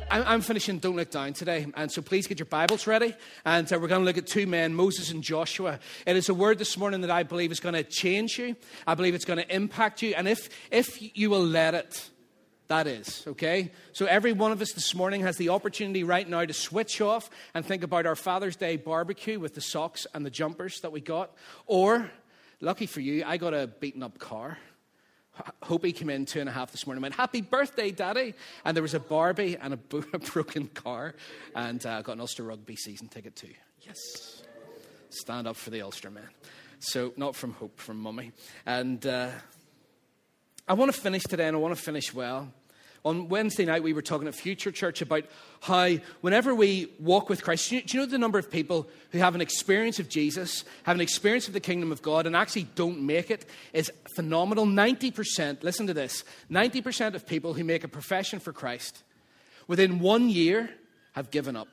I'm finishing Don't Look Down today, and so please get your Bibles ready, and we're going to look at two men, Moses and Joshua. It is a word this morning that I believe is going to change you. I believe it's going to impact you, and if you will let it, that is, okay? So every one of us this morning has the opportunity right now to switch off and think about our Father's Day barbecue with the socks and the jumpers that we got, or, lucky for you, I got a beaten up car. Hope came in 2.5 this morning and went, "Happy birthday, Daddy." And there was a Barbie and a broken car. And I got an Ulster rugby season ticket too. Yes. Stand up for the Ulster men. So not from Hope, from Mummy. And I want to finish today, and I want to finish well. On Wednesday night, we were talking at Future Church about how whenever we walk with Christ, do you know the number of people who have an experience of Jesus, have an experience of the kingdom of God, and actually don't make it is phenomenal. 90%, listen to this, 90% of people who make a profession for Christ within 1 year have given up.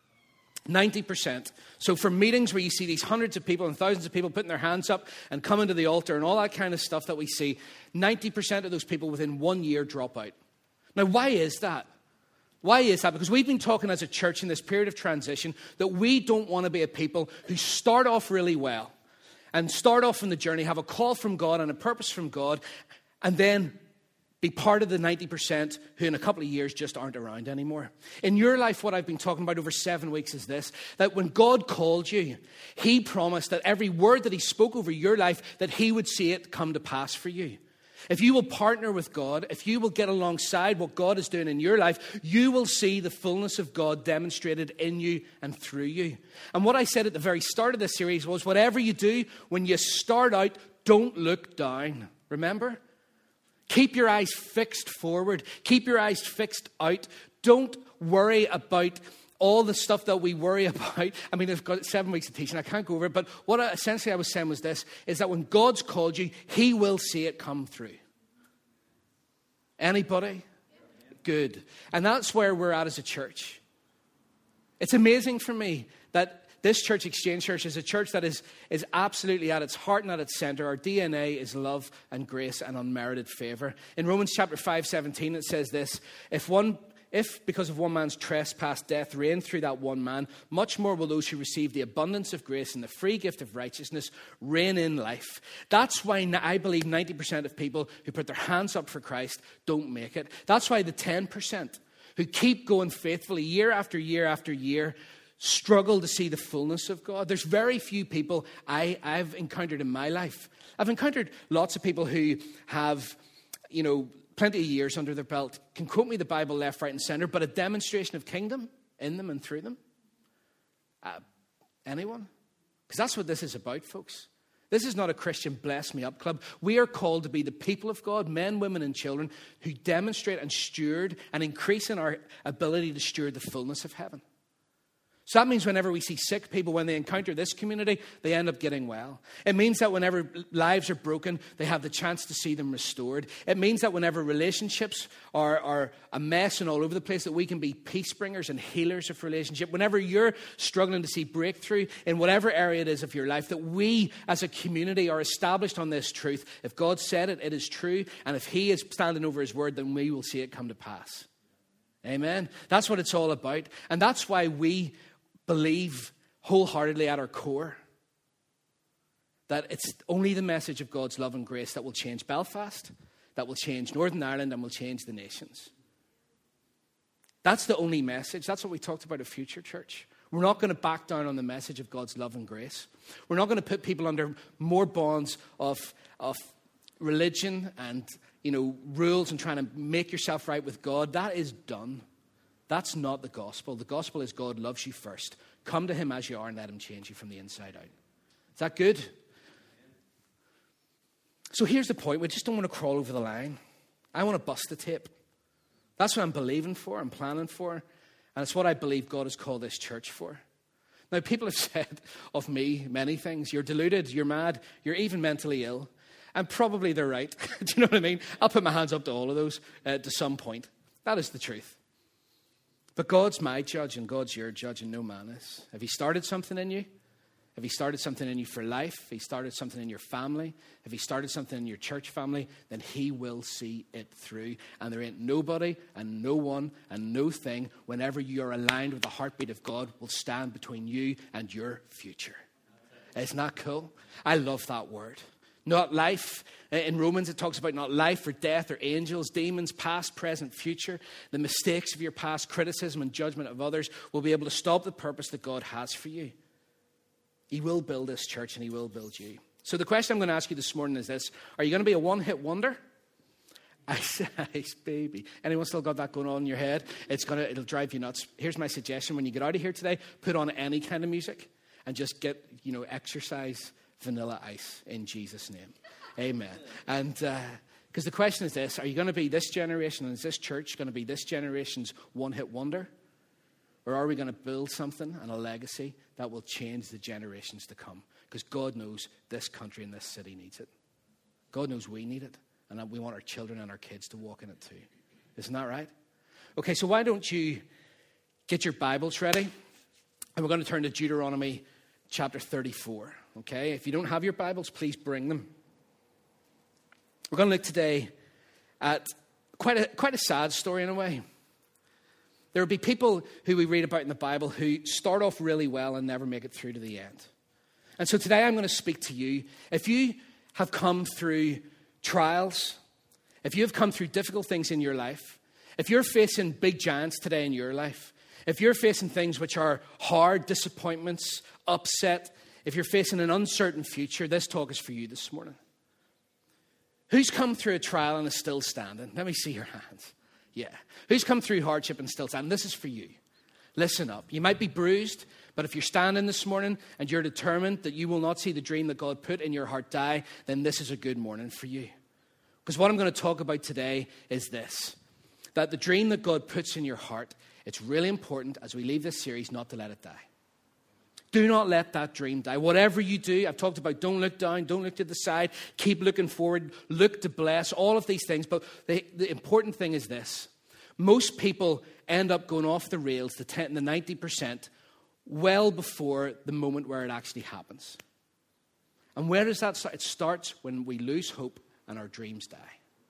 90%. So for meetings where you see these hundreds of people and thousands of people putting their hands up and coming to the altar and all that kind of stuff that we see, 90% of those people within 1 year drop out. Now, why is that? Why is that? Because we've been talking as a church in this period of transition that we don't want to be a people who start off really well and start off in the journey, have a call from God and a purpose from God, and then be part of the 90% who in a couple of years just aren't around anymore. In your life, what I've been talking about over 7 weeks is this, that when God called you, He promised that every word that He spoke over your life, that He would see it come to pass for you. If you will partner with God, if you will get alongside what God is doing in your life, you will see the fullness of God demonstrated in you and through you. And what I said at the very start of this series was, whatever you do, when you start out, don't look down. Remember? Keep your eyes fixed forward. Keep your eyes fixed out. Don't worry about all the stuff that we worry about. I mean, I've got 7 weeks of teaching. I can't go over it. But what essentially I was saying was this, is that when God's called you, He will see it come through. Anybody? Good. And that's where we're at as a church. It's amazing for me that this church, Exchange Church, is a church that is absolutely at its heart and at its center. Our DNA is love and grace and unmerited favor. In Romans chapter 5:17, it says this, If, because of one man's trespass, death reigned through that one man, much more will those who receive the abundance of grace and the free gift of righteousness reign in life. That's why I believe 90% of people who put their hands up for Christ don't make it. That's why the 10% who keep going faithfully year after year after year struggle to see the fullness of God. There's very few people I've encountered in my life. I've encountered lots of people who have, plenty of years under their belt, can quote me the Bible left, right, and center, but a demonstration of kingdom in them and through them? Anyone? Because that's what this is about, folks. This is not a Christian bless me up club. We are called to be the people of God, men, women, and children, who demonstrate and steward and increase in our ability to steward the fullness of heaven. So that means whenever we see sick people, when they encounter this community, they end up getting well. It means that whenever lives are broken, they have the chance to see them restored. It means that whenever relationships are a mess and all over the place, that we can be peace bringers and healers of relationship. Whenever you're struggling to see breakthrough in whatever area it is of your life, that we as a community are established on this truth. If God said it, it is true. And if He is standing over His word, then we will see it come to pass. Amen. That's what it's all about. And that's why we believe wholeheartedly at our core that it's only the message of God's love and grace that will change Belfast, that will change Northern Ireland, and will change the nations. That's the only message. That's what we talked about at Future Church. We're not going to back down on the message of God's love and grace. We're not going to put people under more bonds of religion and rules and trying to make yourself right with God. That is done. That's not the gospel. The gospel is God loves you first. Come to Him as you are and let Him change you from the inside out. Is that good? So here's the point. We just don't want to crawl over the line. I want to bust the tape. That's what I'm believing for, I'm planning for, and it's what I believe God has called this church for. Now, people have said of me many things. You're deluded, you're mad, you're even mentally ill. And probably they're right. Do you know what I mean? I'll put my hands up to all of those to some point. That is the truth. But God's my judge and God's your judge and no man is. If He started something in you, if he started something in you for life, if he started something in your family, if he started something in your church family, then he will see it through. And there ain't nobody and no one and no thing, whenever you are aligned with the heartbeat of God, will stand between you and your future. Isn't that cool? I love that word. Not life. In Romans, it talks about not life or death or angels, demons, past, present, future. The mistakes of your past, criticism and judgment of others will be able to stop the purpose that God has for you. He will build this church and he will build you. So the question I'm going to ask you this morning is this. Are you going to be a one-hit wonder? Ice baby. Anyone still got that going on in your head? It'll drive you nuts. Here's my suggestion. When you get out of here today, put on any kind of music and just get, exercise Vanilla Ice in Jesus' name. Amen. And because the question is this. Are you going to be this generation, and is this church going to be this generation's one-hit wonder? Or are we going to build something and a legacy that will change the generations to come? Because God knows this country and this city needs it. God knows we need it. And we want our children and our kids to walk in it too. Isn't that right? Okay, so why don't you get your Bibles ready? And we're going to turn to Deuteronomy chapter 34. Okay, if you don't have your Bibles, please bring them. We're going to look today at quite a sad story in a way. There will be people who we read about in the Bible who start off really well and never make it through to the end. And so today I'm going to speak to you. If you have come through trials, if you have come through difficult things in your life, if you're facing big giants today in your life, if you're facing things which are hard, disappointments, upset, if you're facing an uncertain future, this talk is for you this morning. Who's come through a trial and is still standing? Let me see your hands. Yeah. Who's come through hardship and still standing? This is for you. Listen up. You might be bruised, but if you're standing this morning and you're determined that you will not see the dream that God put in your heart die, then this is a good morning for you. Because what I'm going to talk about today is this, that the dream that God puts in your heart, it's really important as we leave this series not to let it die. Do not let that dream die. Whatever you do, I've talked about don't look down, don't look to the side, keep looking forward, look to bless, all of these things. But the important thing is this. Most people end up going off the rails, the 90%, well before the moment where it actually happens. And where does that start? It starts when we lose hope and our dreams die.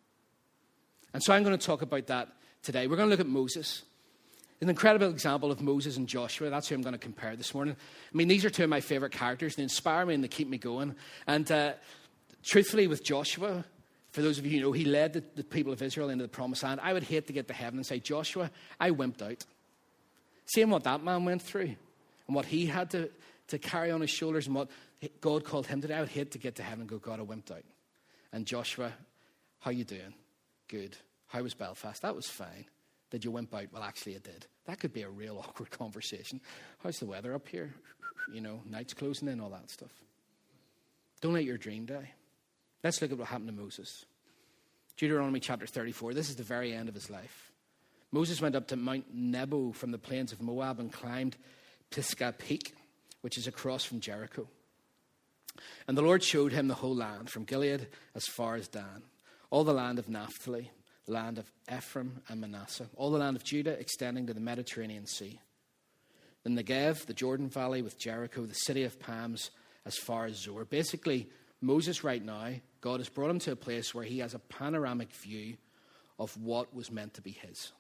And so I'm going to talk about that today. We're going to look at Moses. An incredible example of Moses and Joshua. That's who I'm going to compare this morning. I mean, these are two of my favorite characters. They inspire me and they keep me going. And truthfully, with Joshua, for those of you who know, he led the people of Israel into the promised land. I would hate to get to heaven and say, Joshua, I wimped out. Seeing what that man went through and what he had to carry on his shoulders and what God called him to do, I would hate to get to heaven and go, God, I wimped out. And Joshua, how you doing? Good. How was Belfast? That was fine. Did you wimp out? Well, actually, I did. That could be a real awkward conversation. How's the weather up here? Night's closing in, all that stuff. Don't let your dream die. Let's look at what happened to Moses. Deuteronomy chapter 34. This is the very end of his life. Moses went up to Mount Nebo from the plains of Moab and climbed Pisgah Peak, which is across from Jericho. And the Lord showed him the whole land, from Gilead as far as Dan, all the land of Naphtali, the land of Ephraim and Manasseh, all the land of Judah extending to the Mediterranean Sea. The Negev, the Jordan Valley with Jericho, the city of palms as far as Zoar. Basically, Moses right now, God has brought him to a place where he has a panoramic view of what was meant to be his.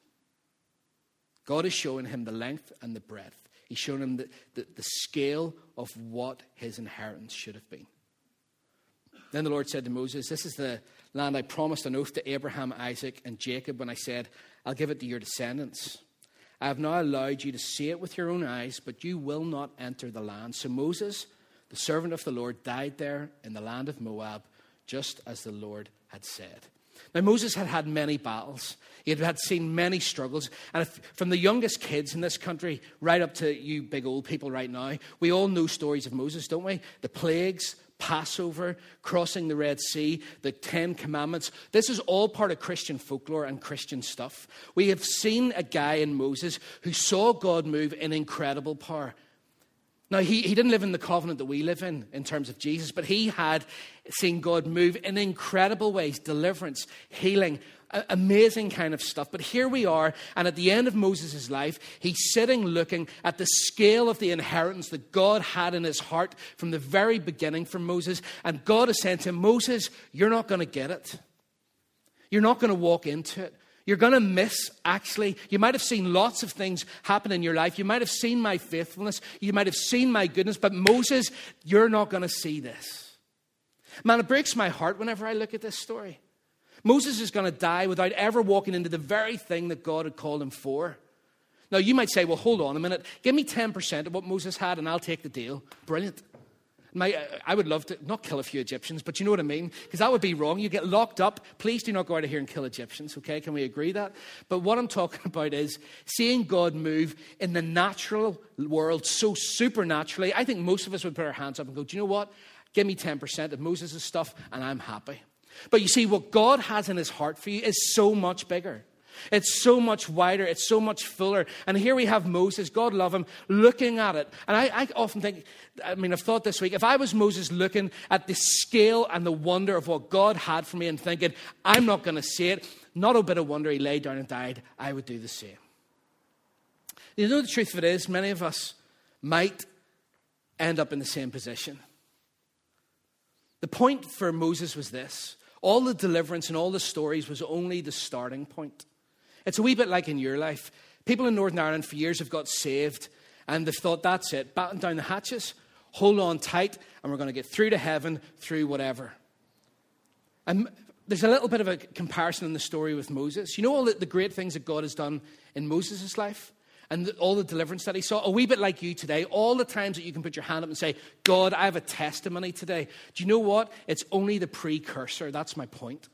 God is showing him the length and the breadth. He's showing him the scale of what his inheritance should have been. Then the Lord said to Moses, this is the land I promised on oath to Abraham, Isaac, and Jacob when I said, I'll give it to your descendants. I have now allowed you to see it with your own eyes, but you will not enter the land. So Moses, the servant of the Lord, died there in the land of Moab, just as the Lord had said. Now, Moses had had many battles. He had seen many struggles. And from the youngest kids in this country right up to you big old people right now, we all know stories of Moses, don't we? The plagues, Passover, crossing the Red Sea, the 10 Commandments. This is all part of Christian folklore and Christian stuff. We have seen a guy in Moses who saw God move in incredible power. Now, he didn't live in the covenant that we live in terms of Jesus, but he had seen God move in incredible ways, deliverance, healing, Amazing kind of stuff. But here we are, and at the end of Moses' life, he's sitting looking at the scale of the inheritance that God had in his heart from the very beginning for Moses. And God is saying to him, Moses, you're not going to get it. You're not going to walk into it. You're going to miss, actually. You might have seen lots of things happen in your life. You might have seen my faithfulness. You might have seen my goodness. But Moses, you're not going to see this. Man, it breaks my heart whenever I look at this story. Moses is going to die without ever walking into the very thing that God had called him for. Now, you might say, well, hold on a minute. Give me 10% of what Moses had and I'll take the deal. Brilliant. I would love to not kill a few Egyptians, but you know what I mean? Because that would be wrong. You get locked up. Please do not go out of here and kill Egyptians, okay? Can we agree that? But what I'm talking about is seeing God move in the natural world so supernaturally. I think most of us would put our hands up and go, do you know what? Give me 10% of Moses' stuff and I'm happy. But you see, what God has in his heart for you is so much bigger. It's so much wider. It's so much fuller. And here we have Moses, God love him, looking at it. And I often think, I've thought this week, if I was Moses looking at the scale and the wonder of what God had for me and thinking, I'm not going to see it, not a bit of wonder he lay down and died, I would do the same. You know, the truth of it is, many of us might end up in the same position. The point for Moses was this. All the deliverance and all the stories was only the starting point. It's a wee bit like in your life. People in Northern Ireland for years have got saved and they've thought, that's it, batten down the hatches, hold on tight, and we're going to get through to heaven through whatever. And there's a little bit of a comparison in the story with Moses. You know all the great things that God has done in Moses' life? And all the deliverance that he saw, a wee bit like you today, all the times that you can put your hand up and say, God, I have a testimony today. Do you know what? It's only the precursor. That's my point.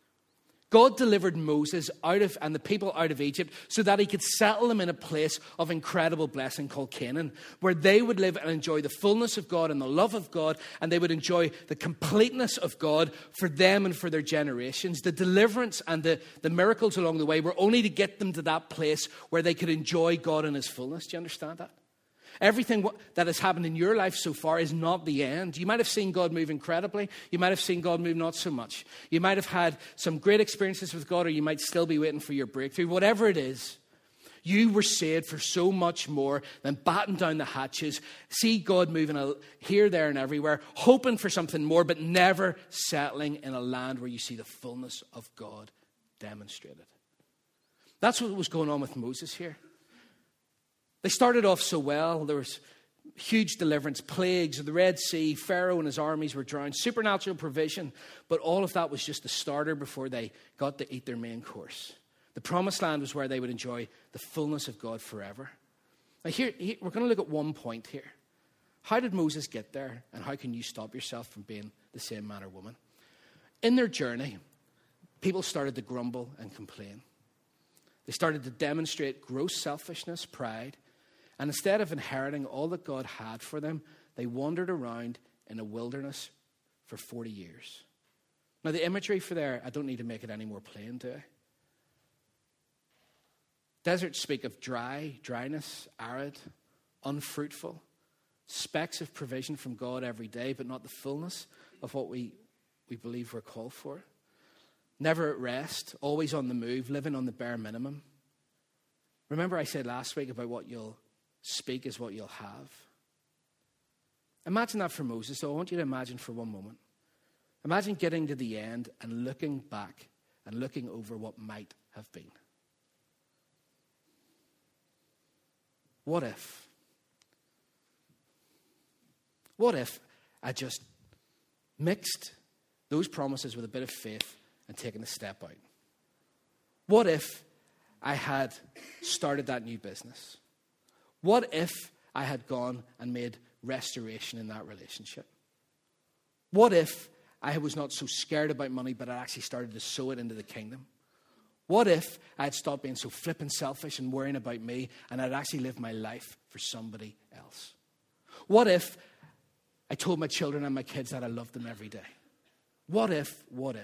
God delivered Moses and the people out of Egypt so that he could settle them in a place of incredible blessing called Canaan, where they would live and enjoy the fullness of God and the love of God, and they would enjoy the completeness of God for them and for their generations. The deliverance and the miracles along the way were only to get them to that place where they could enjoy God in his fullness. Do you understand that? Everything that has happened in your life so far is not the end. You might have seen God move incredibly. You might have seen God move not so much. You might have had some great experiences with God, or you might still be waiting for your breakthrough. Whatever it is, you were saved for so much more than batten down the hatches, see God moving here, there, and everywhere, hoping for something more, but never settling in a land where you see the fullness of God demonstrated. That's what was going on with Moses here. They started off so well. There was huge deliverance, plagues of the Red Sea. Pharaoh and his armies were drowned. Supernatural provision. But all of that was just the starter before they got to eat their main course. The promised land was where they would enjoy the fullness of God forever. Now here we're going to look at one point here. How did Moses get there? And how can you stop yourself from being the same man or woman? In their journey, people started to grumble and complain. They started to demonstrate gross selfishness, pride. And instead of inheriting all that God had for them, they wandered around in a wilderness for 40 years. Now, the imagery for there, I don't need to make it any more plain, do I? Deserts speak of dryness, arid, unfruitful, specks of provision from God every day, but not the fullness of what we believe we're called for. Never at rest, always on the move, living on the bare minimum. Remember I said last week about what you'll speak is what you'll have. Imagine that for Moses. So I want you to imagine for one moment. Imagine getting to the end and looking back and looking over what might have been. What if? What if I just mixed those promises with a bit of faith and taken a step out? What if I had started that new business? What if I had gone and made restoration in that relationship? What if I was not so scared about money, but I actually started to sow it into the kingdom? What if I had stopped being so flippant selfish and worrying about me, and I'd actually lived my life for somebody else? What if I told my children and my kids that I loved them every day? What if?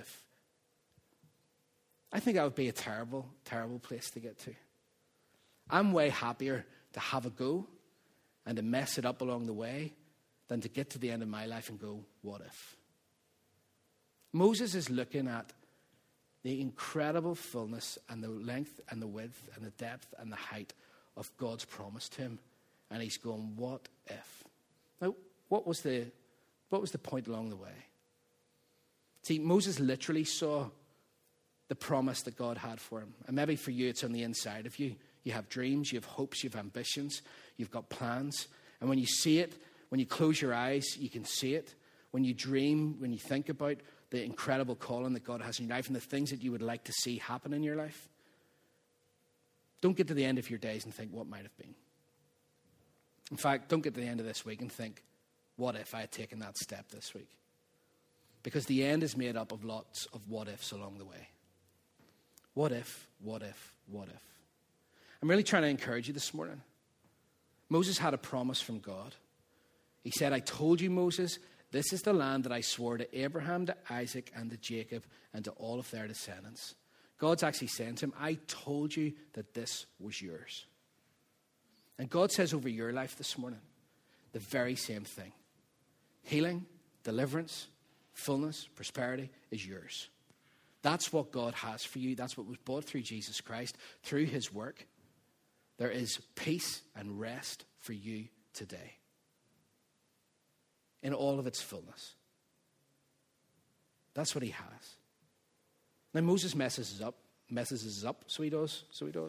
I think that would be a terrible, terrible place to get to. I'm way happier to have a go and to mess it up along the way than to get to the end of my life and go, what if? Moses is looking at the incredible fullness and the length and the width and the depth and the height of God's promise to him. And he's going, what if? Now, what was the point along the way? See, Moses literally saw the promise that God had for him. And maybe for you, it's on the inside of you. You have dreams, you have hopes, you have ambitions, you've got plans. And when you see it, when you close your eyes, you can see it. When you dream, when you think about the incredible calling that God has in your life and the things that you would like to see happen in your life, don't get to the end of your days and think, what might have been? In fact, don't get to the end of this week and think, what if I had taken that step this week? Because the end is made up of lots of what ifs along the way. What if, what if, what if? I'm really trying to encourage you this morning. Moses had a promise from God. He said, I told you, Moses, this is the land that I swore to Abraham, to Isaac, and to Jacob, and to all of their descendants. God's actually saying to him, I told you that this was yours. And God says over your life this morning, the very same thing. Healing, deliverance, fullness, prosperity is yours. That's what God has for you. That's what was bought through Jesus Christ, through his work. There is peace and rest for you today, in all of its fullness. That's what he has. Now, Moses messes us up, so he does.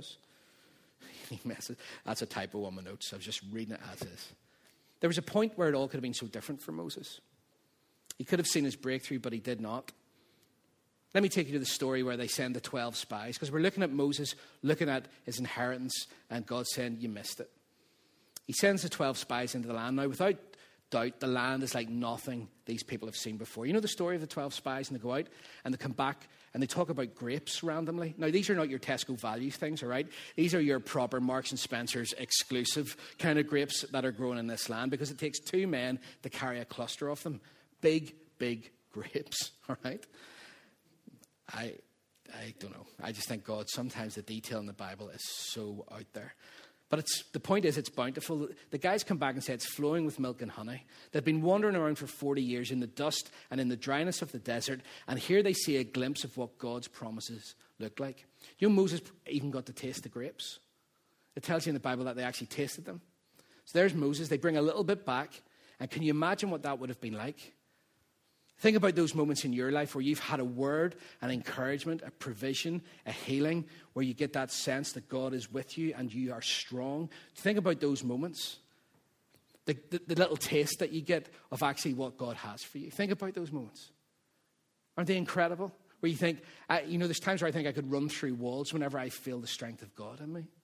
He messes. That's a typo on my notes. I was just reading it as is. There was a point where it all could have been so different for Moses. He could have seen his breakthrough, but he did not. Let me take you to the story where they send the 12 spies, because we're looking at Moses, looking at his inheritance, and God saying, you missed it. He sends the 12 spies into the land. Now, without doubt, the land is like nothing these people have seen before. You know the story of the 12 spies, and they go out, and they come back, and they talk about grapes randomly. Now, these are not your Tesco value things, all right? These are your proper Marks and Spencer's exclusive kind of grapes that are grown in this land, because it takes 2 men to carry a cluster of them. Big, big grapes, all right? I don't know. I just think God, sometimes the detail in the Bible is so out there. But the point is, it's bountiful. The guys come back and say it's flowing with milk and honey. They've been wandering around for 40 years in the dust and in the dryness of the desert, and here they see a glimpse of what God's promises look like. You know, Moses even got to taste the grapes. It tells you in the Bible that they actually tasted them. So there's Moses. They bring a little bit back, and can you imagine what that would have been like? Think about those moments in your life where you've had a word, an encouragement, a provision, a healing, where you get that sense that God is with you and you are strong. Think about those moments. The little taste that you get of actually what God has for you. Think about those moments. Aren't they incredible? Where you think, there's times where I think I could run through walls whenever I feel the strength of God in me.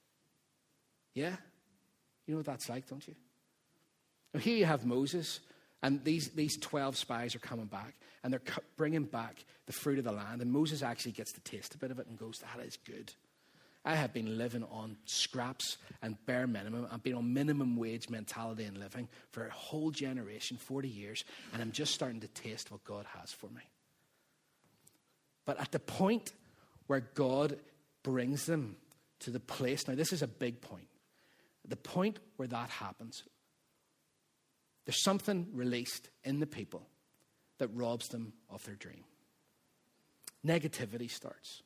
Yeah? You know what that's like, don't you? Now, here you have Moses. And these 12 spies are coming back, and they're bringing back the fruit of the land. And Moses actually gets to taste a bit of it and goes, that is good. I have been living on scraps and bare minimum. I've been on minimum wage mentality and living for a whole generation, 40 years, and I'm just starting to taste what God has for me. But at the point where God brings them to the place, now this is a big point, the point where that happens, there's something released in the people that robs them of their dream. Negativity starts.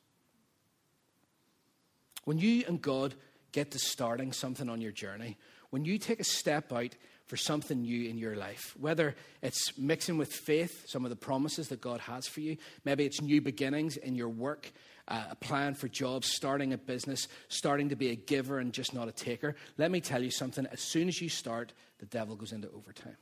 When you and God get to starting something on your journey, when you take a step out for something new in your life, whether it's mixing with faith, some of the promises that God has for you, maybe it's new beginnings in your work, applying for jobs, starting a business, starting to be a giver and just not a taker. Let me tell you something. As soon as you start, the devil goes into overtime.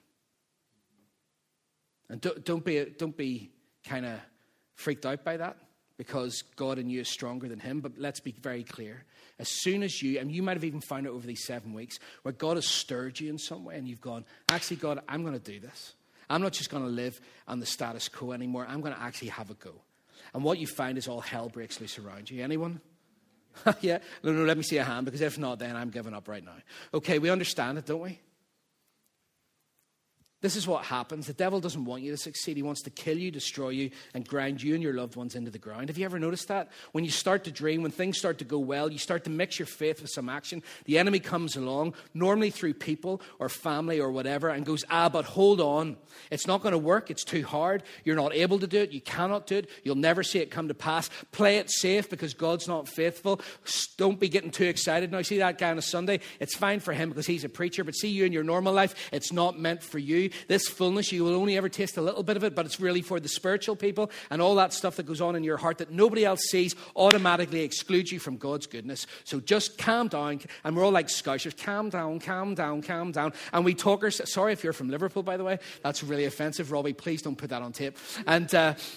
And don't be kind of freaked out by that, because God in you is stronger than him. But let's be very clear. As soon as and you might have even found it over these 7 weeks, where God has stirred you in some way and you've gone, actually, God, I'm going to do this. I'm not just going to live on the status quo anymore. I'm going to actually have a go. And what you find is all hell breaks loose around you. Anyone? Yeah? No, let me see a hand, because if not, then I'm giving up right now. Okay, we understand it, don't we? This is what happens. The devil doesn't want you to succeed. He wants to kill you, destroy you, and grind you and your loved ones into the ground. Have you ever noticed that? When you start to dream, when things start to go well, you start to mix your faith with some action. The enemy comes along, normally through people or family or whatever, and goes, but hold on. It's not going to work. It's too hard. You're not able to do it. You cannot do it. You'll never see it come to pass. Play it safe because God's not faithful. Don't be getting too excited. Now, see that guy on a Sunday? It's fine for him because he's a preacher, but see you in your normal life, it's not meant for you. This fullness, you will only ever taste a little bit of it, but it's really for the spiritual people, and all that stuff that goes on in your heart that nobody else sees automatically excludes you from God's goodness. So just calm down, and we're all like Scousers, calm down, calm down, calm down. And we talkers, sorry if you're from Liverpool, by the way, that's really offensive. Robbie, please don't put that on tape. And,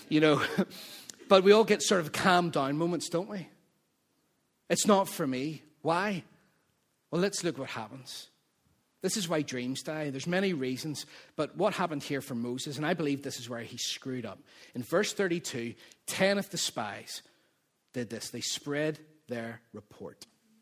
but we all get sort of calm down moments, don't we? It's not for me. Why? Well, let's look what happens. This is why dreams die. There's many reasons, but what happened here for Moses, and I believe this is where he screwed up. In verse 32, 10 of the spies did this. They spread their report.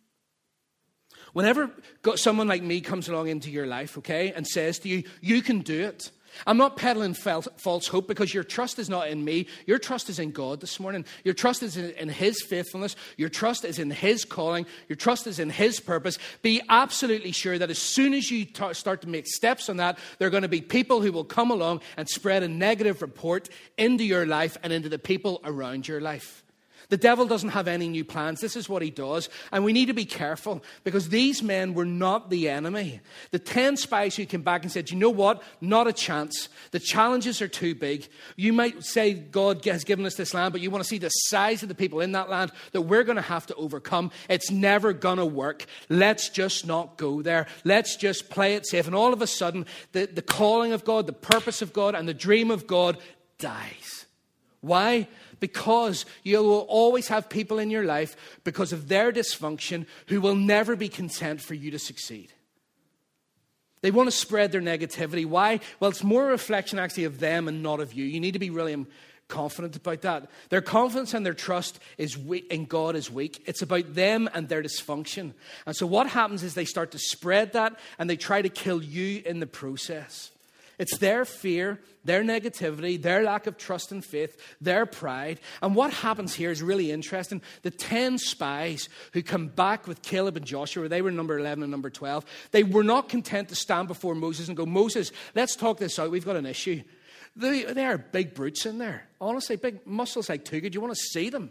Whenever someone like me comes along into your life, okay, and says to you, you can do it. I'm not peddling false hope because your trust is not in me. Your trust is in God this morning. Your trust is in His faithfulness. Your trust is in His calling. Your trust is in His purpose. Be absolutely sure that as soon as you start to make steps on that, there are going to be people who will come along and spread a negative report into your life and into the people around your life. The devil doesn't have any new plans. This is what he does. And we need to be careful because these men were not the enemy. The 10 spies who came back and said, you know what? Not a chance. The challenges are too big. You might say God has given us this land, but you want to see the size of the people in that land that we're going to have to overcome. It's never going to work. Let's just not go there. Let's just play it safe. And all of a sudden, the calling of God, the purpose of God, and the dream of God dies. Why? Because you will always have people in your life, because of their dysfunction, who will never be content for you to succeed. They want to spread their negativity. Why? Well, it's more a reflection actually of them and not of you. You need to be really confident about that. Their confidence and their trust is weak, in God is weak. It's about them and their dysfunction. And so what happens is they start to spread that and they try to kill you in the process. It's their fear, their negativity, their lack of trust and faith, their pride. And what happens here is really interesting. The 10 spies who come back with Caleb and Joshua, they were number 11 and number 12. They were not content to stand before Moses and go, Moses, let's talk this out. We've got an issue. They are big brutes in there. Honestly, big muscles like Too Good. You want to see them?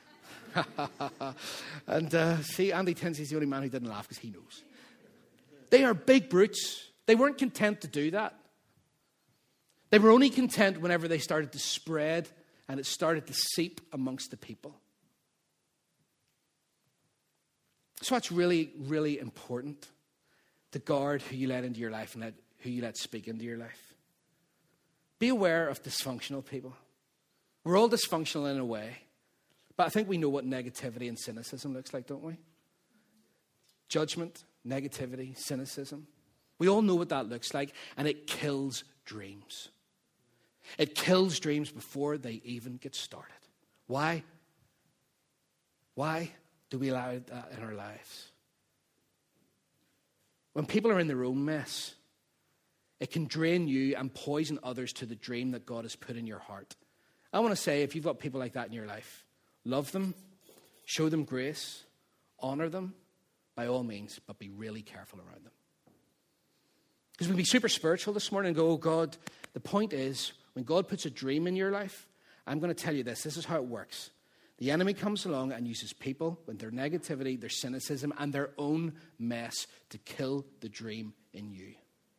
And see, Andy Tinsley's the only man who didn't laugh because he knows. They are big brutes. They weren't content to do that. They were only content whenever they started to spread and it started to seep amongst the people. So it's really, really important to guard who you let into your life and who you let speak into your life. Be aware of dysfunctional people. We're all dysfunctional in a way, but I think we know what negativity and cynicism looks like, don't we? Judgment, negativity, cynicism. We all know what that looks like, and it kills dreams. It kills dreams before they even get started. Why? Why do we allow that in our lives? When people are in their own mess, it can drain you and poison others to the dream that God has put in your heart. I want to say, if you've got people like that in your life, love them, show them grace, honor them, by all means, but be really careful around them. Because we can be super spiritual this morning and go, oh God, the point is, when God puts a dream in your life, I'm going to tell you this. This is how it works. The enemy comes along and uses people with their negativity, their cynicism, and their own mess to kill the dream in you.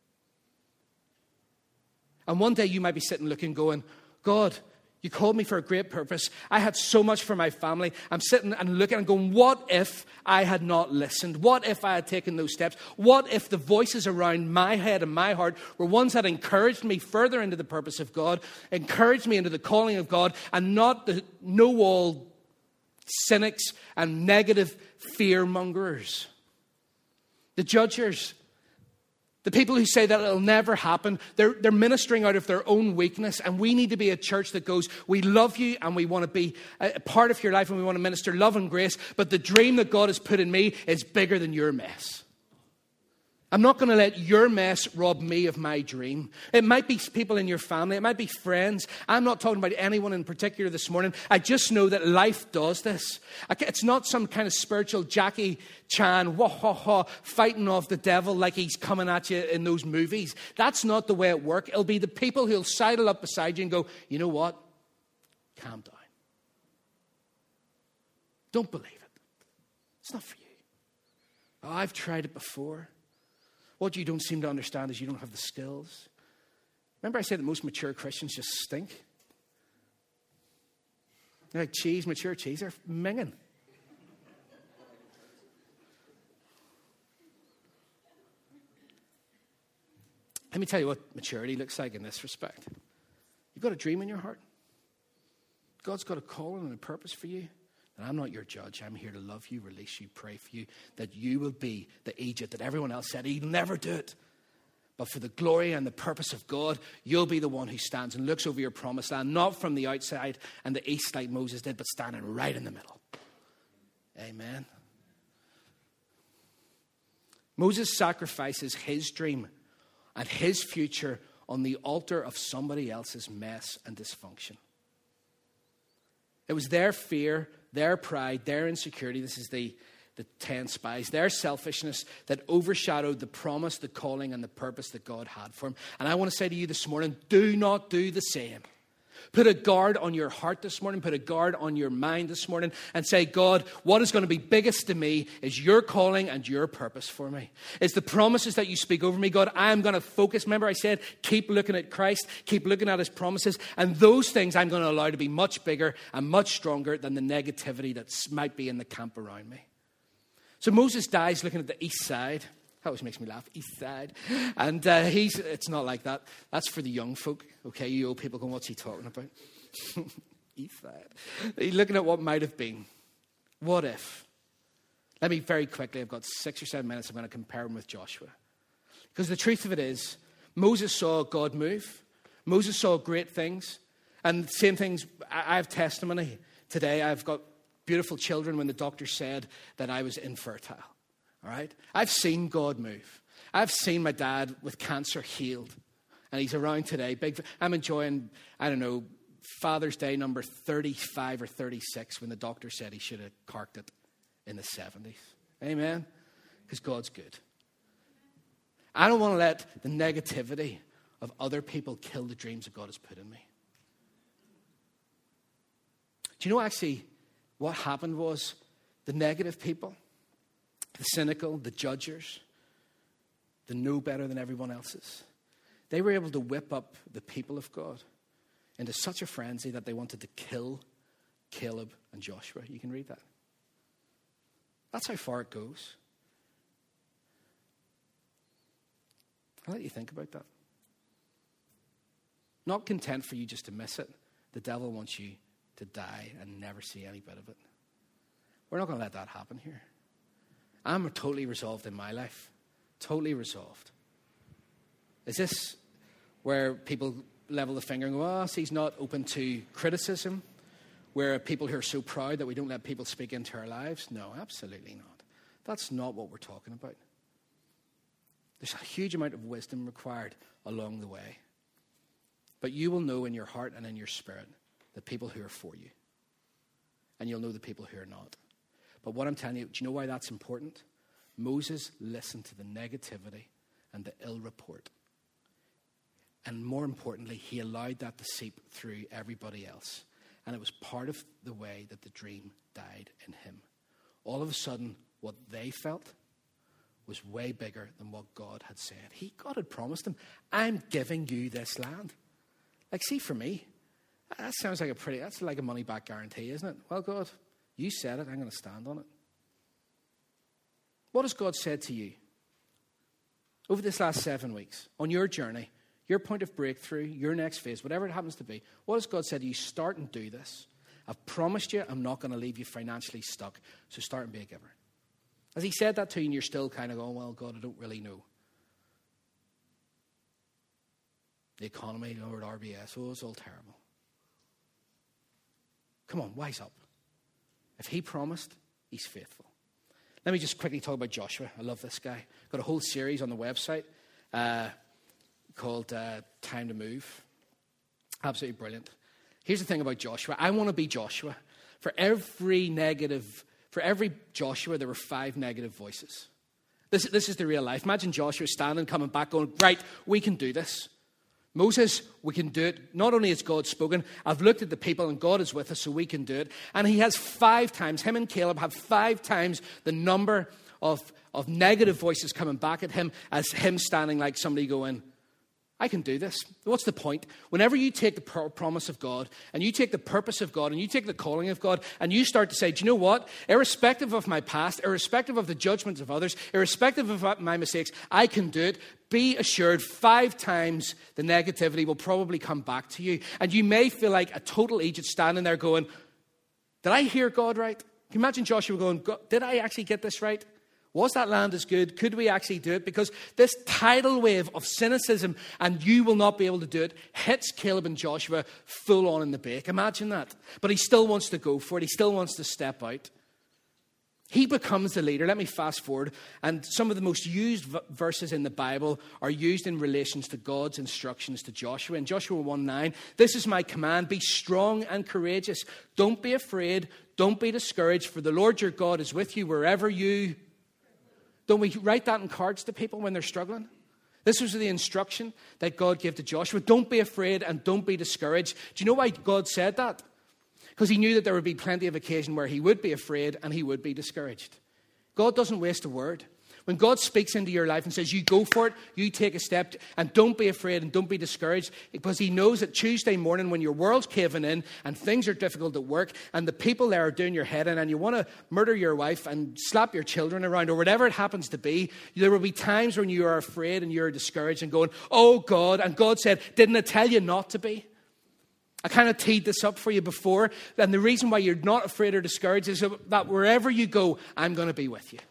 And one day you might be sitting looking, going, God, you called me for a great purpose. I had so much for my family. I'm sitting and looking and going, what if I had not listened? What if I had taken those steps? What if the voices around my head and my heart were ones that encouraged me further into the purpose of God, encouraged me into the calling of God, and not the know-all cynics and negative fear-mongers, the judgers, the people who say that it'll never happen. They're ministering out of their own weakness, and we need to be a church that goes, we love you and we want to be a part of your life and we want to minister love and grace, but the dream that God has put in me is bigger than your mess. I'm not going to let your mess rob me of my dream. It might be people in your family. It might be friends. I'm not talking about anyone in particular this morning. I just know that life does this. It's not some kind of spiritual Jackie Chan, wah-ha-ha, fighting off the devil like he's coming at you in those movies. That's not the way it works. It'll be the people who'll sidle up beside you and go, you know what? Calm down. Don't believe it. It's not for you. Oh, I've tried it before. What you don't seem to understand is you don't have the skills. Remember I said that most mature Christians just stink? They're like cheese, mature cheese. They're minging. Let me tell you what maturity looks like in this respect. You've got a dream in your heart. God's got a calling and a purpose for you. And I'm not your judge. I'm here to love you, release you, pray for you, that you will be the Egypt that everyone else said he'd never do it. But for the glory and the purpose of God, you'll be the one who stands and looks over your promised land, not from the outside and the east like Moses did, but standing right in the middle. Amen. Moses sacrifices his dream and his future on the altar of somebody else's mess and dysfunction. It was their fear, their pride, their insecurity. This is the 10 spies, their selfishness that overshadowed the promise, the calling, and the purpose that God had for him. And I want to say to you this morning, do not do the same. Put a guard on your heart this morning. Put a guard on your mind this morning and say, God, what is going to be biggest to me is your calling and your purpose for me. It's the promises that you speak over me. God, I am going to focus. Remember I said, keep looking at Christ. Keep looking at his promises. And those things I'm going to allow to be much bigger and much stronger than the negativity that might be in the camp around me. So Moses dies looking at the east side. That always makes me laugh, east side. And it's not like that. That's for the young folk. Okay, you old people going, what's he talking about? East side. He's looking at what might have been. What if? Let me very quickly, I've got 6 or 7 minutes, I'm going to compare him with Joshua. Because the truth of it is, Moses saw God move. Moses saw great things. And same things, I have testimony today. I've got beautiful children when the doctor said that I was infertile. All right? I've seen God move. I've seen my dad with cancer healed. And he's around today. I'm enjoying, I don't know, Father's Day number 35 or 36 when the doctor said he should have carked it in the 70s. Amen? Because God's good. I don't want to let the negativity of other people kill the dreams that God has put in me. Do you know actually what happened was the negative people, the cynical, the judgers, the know better than everyone else's, they were able to whip up the people of God into such a frenzy that they wanted to kill Caleb and Joshua. You can read that. That's how far it goes. I'll let you think about that. Not content for you just to miss it. The devil wants you to die and never see any bit of it. We're not going to let that happen here. I'm totally resolved in my life. Totally resolved. Is this where people level the finger and go, oh, see, he's not open to criticism? Where people who are so proud that we don't let people speak into our lives? No, absolutely not. That's not what we're talking about. There's a huge amount of wisdom required along the way. But you will know in your heart and in your spirit the people who are for you. And you'll know the people who are not. But what I'm telling you, do you know why that's important? Moses listened to the negativity and the ill report. And more importantly, he allowed that to seep through everybody else. And it was part of the way that the dream died in him. All of a sudden, what they felt was way bigger than what God had said. God had promised him, I'm giving you this land. Like, see, for me, that sounds like that's like a money-back guarantee, isn't it? Well, God, you said it, I'm going to stand on it. What has God said to you over this last 7 weeks on your journey, your point of breakthrough, your next phase, whatever it happens to be? What has God said to you? Start and do this. I've promised you I'm not going to leave you financially stuck, so start and be a giver. Has he said that to you and you're still kind of going, well, God, I don't really know. The economy, Lord, RBS, oh, it's all terrible. Come on, wise up. If he promised, he's faithful. Let me just quickly talk about Joshua. I love this guy. Got a whole series on the website called Time to Move. Absolutely brilliant. Here's the thing about Joshua. I want to be Joshua. For every Joshua, there were 5 negative voices. This is the real life. Imagine Joshua standing, coming back, going, right, we can do this. Moses, we can do it. Not only has God spoken, I've looked at the people and God is with us, so we can do it. And he has 5 times, him and Caleb have 5 times the number of negative voices coming back at him as him standing like somebody going, I can do this. What's the point? Whenever you take the promise of God and you take the purpose of God and you take the calling of God and you start to say, do you know what? Irrespective of my past, irrespective of the judgments of others, irrespective of my mistakes, I can do it. Be assured 5 times the negativity will probably come back to you. And you may feel like a total Egypt standing there going, did I hear God right? Can you imagine Joshua going, did I actually get this right? Was that land as good? Could we actually do it? Because this tidal wave of cynicism and you will not be able to do it hits Caleb and Joshua full on in the bake. Imagine that. But he still wants to go for it. He still wants to step out. He becomes the leader. Let me fast forward. And some of the most used verses in the Bible are used in relations to God's instructions to Joshua. In Joshua 1:9, this is my command. Be strong and courageous. Don't be afraid. Don't be discouraged. For the Lord your God is with you wherever you... Don't we write that in cards to people when they're struggling? This was the instruction that God gave to Joshua. Don't be afraid and don't be discouraged. Do you know why God said that? Because he knew that there would be plenty of occasion where he would be afraid and he would be discouraged. God doesn't waste a word. When God speaks into your life and says, you go for it, you take a step, and don't be afraid and don't be discouraged, because he knows that Tuesday morning when your world's caving in and things are difficult at work and the people there are doing your head in and you want to murder your wife and slap your children around or whatever it happens to be, there will be times when you are afraid and you're discouraged and going, oh God, and God said, didn't I tell you not to be? I kind of teed this up for you before, and the reason why you're not afraid or discouraged is that wherever you go, I'm going to be with you.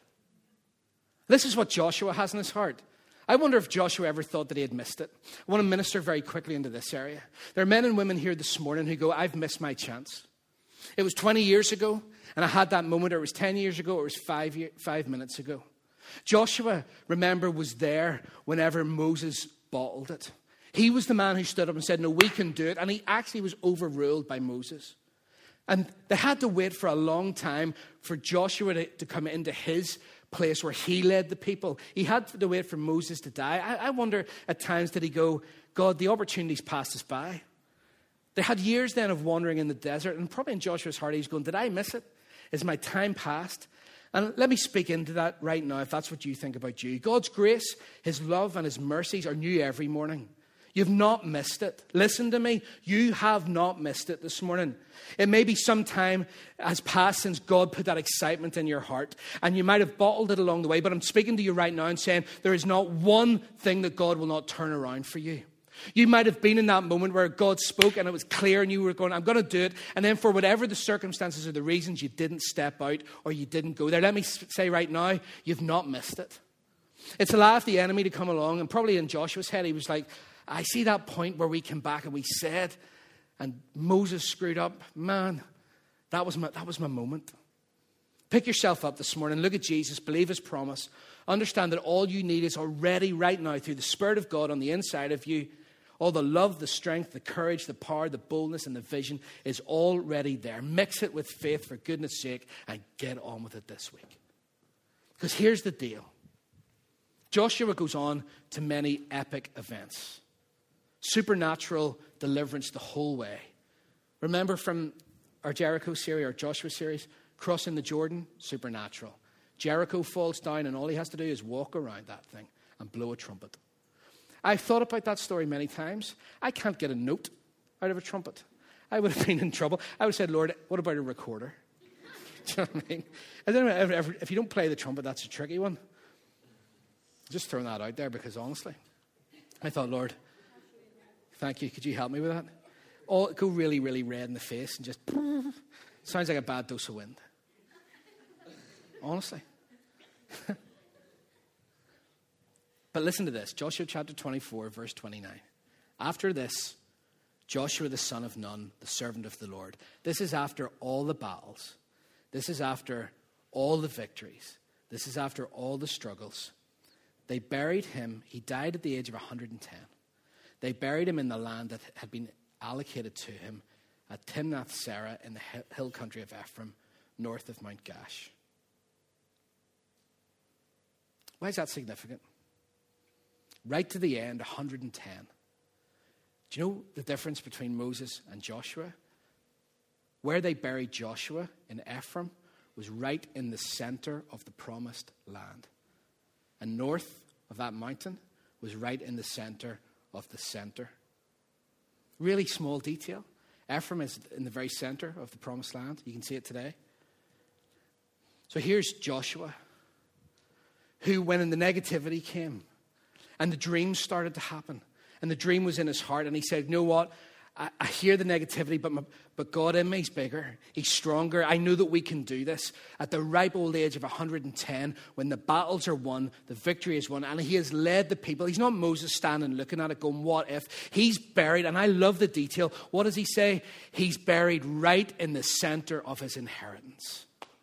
This is what Joshua has in his heart. I wonder if Joshua ever thought that he had missed it. I want to minister very quickly into this area. There are men and women here this morning who go, I've missed my chance. It was 20 years ago, and I had that moment, or it was 10 years ago, or it was 5 minutes ago. Joshua, remember, was there whenever Moses bottled it. He was the man who stood up and said, no, we can do it. And he actually was overruled by Moses. And they had to wait for a long time for Joshua to come into his place where he led the people. He had to wait for Moses to die. I wonder at times did he go, God, the opportunities passed us by. They had years then of wandering in the desert, and probably in Joshua's heart he's going, did I miss it? Is my time past? And let me speak into that right now if that's what you think about you. God's grace, his love and his mercies are new every morning. You've not missed it. Listen to me. You have not missed it this morning. It may be some time has passed since God put that excitement in your heart. And you might have bottled it along the way. But I'm speaking to you right now and saying there is not one thing that God will not turn around for you. You might have been in that moment where God spoke and it was clear and you were going, I'm going to do it. And then for whatever the circumstances or the reasons you didn't step out or you didn't go there. Let me say right now, you've not missed it. It's a lie of the enemy to come along. And probably in Joshua's head, he was like, I see that point where we came back and we said, and Moses screwed up. Man, that was my moment. Pick yourself up this morning. Look at Jesus. Believe his promise. Understand that all you need is already right now through the Spirit of God on the inside of you. All the love, the strength, the courage, the power, the boldness, and the vision is already there. Mix it with faith for goodness sake and get on with it this week. Because here's the deal. Joshua goes on to many epic events. Supernatural deliverance the whole way. Remember from our Jericho series, our Joshua series, crossing the Jordan, supernatural. Jericho falls down and all he has to do is walk around that thing and blow a trumpet. I've thought about that story many times. I can't get a note out of a trumpet. I would have been in trouble. I would have said, Lord, what about a recorder? Do you know what I mean? I don't know, if you don't play the trumpet, that's a tricky one. Just throwing that out there because honestly, I thought, Lord, thank you. Could you help me with that? Or go really, really red in the face and just sounds like a bad dose of wind. Honestly. But listen to this. Joshua chapter 24, verse 29. After this, Joshua the son of Nun, the servant of the Lord. This is after all the battles. This is after all the victories. This is after all the struggles. They buried him. He died at the age of 110. They buried him in the land that had been allocated to him at Timnath Serah in the hill country of Ephraim, north of Mount Gash. Why is that significant? Right to the end, 110. Do you know the difference between Moses and Joshua? Where they buried Joshua in Ephraim was right in the center of the promised land. And north of that mountain was right in the center of the center. Really small detail. Ephraim is in the very center of the promised land. You can see it today. So here's Joshua, who, when the negativity came and the dreams started to happen, and the dream was in his heart, and he said, you know what? I hear the negativity, but God in me is bigger. He's stronger. I know that we can do this. At the ripe old age of 110, when the battles are won, the victory is won, and he has led the people. He's not Moses standing looking at it going, what if? He's buried, and I love the detail. What does he say? He's buried right in the center of his inheritance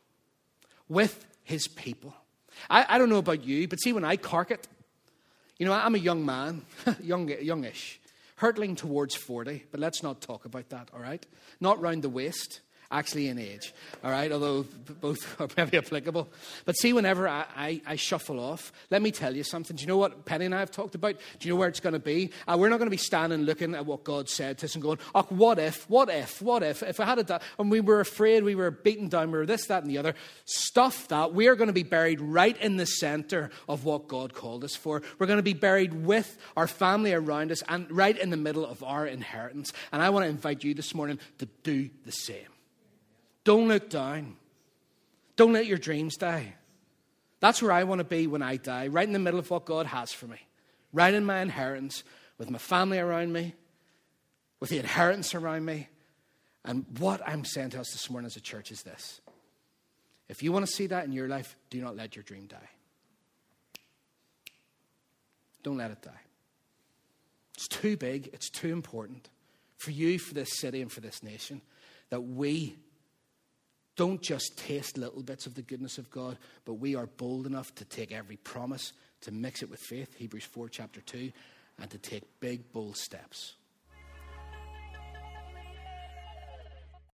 with his people. I don't know about you, but see, when I cark it, you know, I'm a young man, youngish, hurtling towards 40, but let's not talk about that, all right? Not round the waist, actually in age, all right? Although both are maybe applicable. But see, whenever I shuffle off, let me tell you something. Do you know what Penny and I have talked about? Do you know where it's going to be? We're not going to be standing looking at what God said to us and going, oh, what if? If I had it done, and we were afraid, we were beaten down, we were this, that, and the other. Stuff that. We are going to be buried right in the center of what God called us for. We're going to be buried with our family around us and right in the middle of our inheritance. And I want to invite you this morning to do the same. Don't look down. Don't let your dreams die. That's where I want to be when I die, right in the middle of what God has for me, right in my inheritance, with my family around me, with the inheritance around me. And what I'm saying to us this morning as a church is this. If you want to see that in your life, do not let your dream die. Don't let it die. It's too big. It's too important for you, for this city, and for this nation that we don't just taste little bits of the goodness of God, but we are bold enough to take every promise, to mix it with faith, Hebrews 4 chapter 2, and to take big, bold steps.